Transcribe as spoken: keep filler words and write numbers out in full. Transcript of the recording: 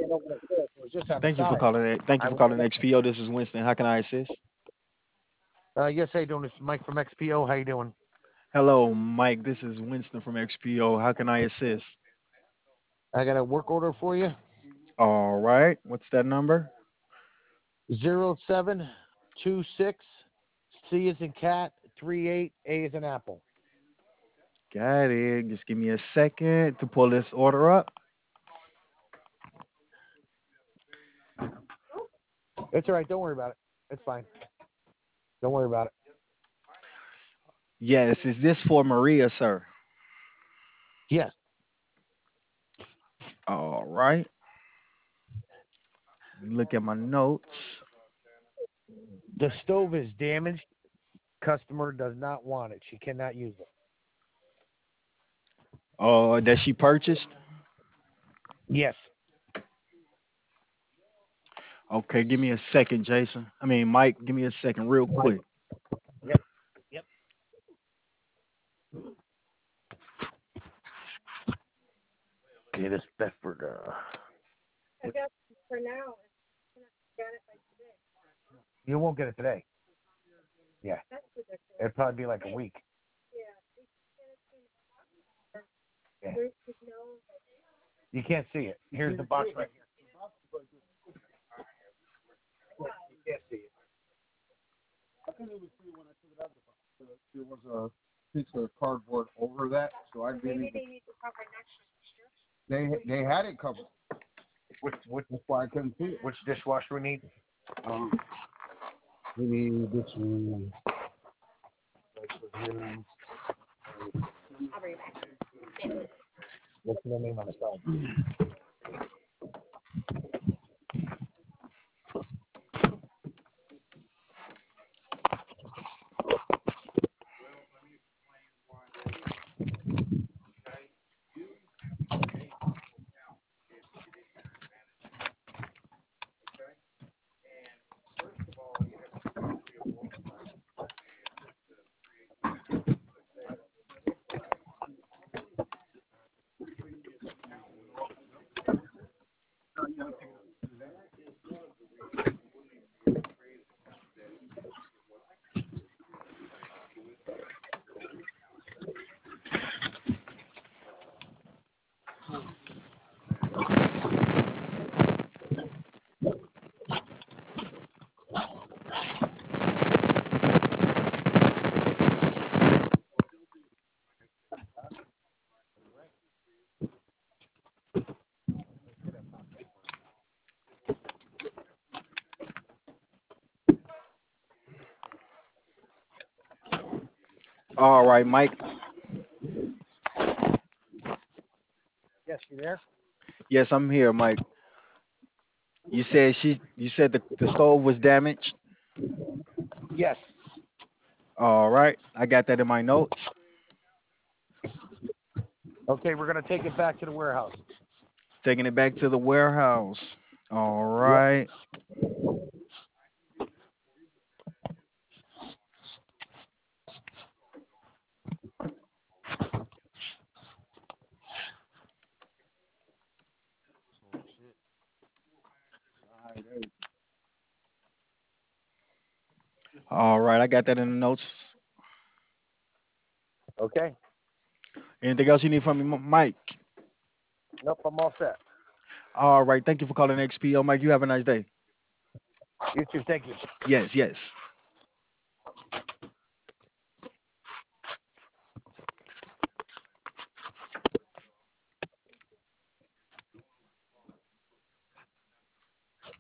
can't open it. It was just on the Thank you for side. calling it. Thank I you for went calling back. X P O. This is Winston. How can I assist? Uh, yes, how you doing? This is Mike from X P O. How you doing? Hello, Mike. This is Winston from X P O. How can I assist? I got a work order for you. All right. What's that number? Zero seven two six C is in cat, three eight A is in apple. Got it. Just give me a second to pull this order up. It's all right. Don't worry about it. It's fine. Don't worry about it. Yes. Is this for Maria, sir? Yes, All right. Look at my notes. the stove is damaged. Customer does not want it. She cannot use it. Oh, that she purchased? Yes. Okay, give me a second, Jason. I mean, Mike, give me a second, real quick. Yep. Yep. Okay, this Bedford. Uh, I guess for now, get it by today. you won't get it today. Yeah, That's ridiculous. it'd probably be like a week. Yeah. We can get it to Yeah. There's there's no. You can't see it. Here's the box right here. You can't see it. I couldn't even see when I took it out of the box. Uh, There was a piece of cardboard over that, so I didn't Maybe even. they need to cover next year. They they had it covered. Which which That's why I couldn't see it. which dishwasher we need? Um, maybe this one. I'll bring it back. What's the name on the side? All right, Mike. Yes, you there? Yes, I'm here, Mike. You said she. You said the the stove was damaged. Yes. All right, I got that in my notes. Okay, we're gonna take it back to the warehouse. Taking it back to the warehouse. All Yep. right. All right, I got that in the notes. Okay. Anything else you need from me, M- Mike? Nope, I'm all set. All right, thank you for calling X P O, Mike. You have a nice day. You too. Thank you. Yes, yes.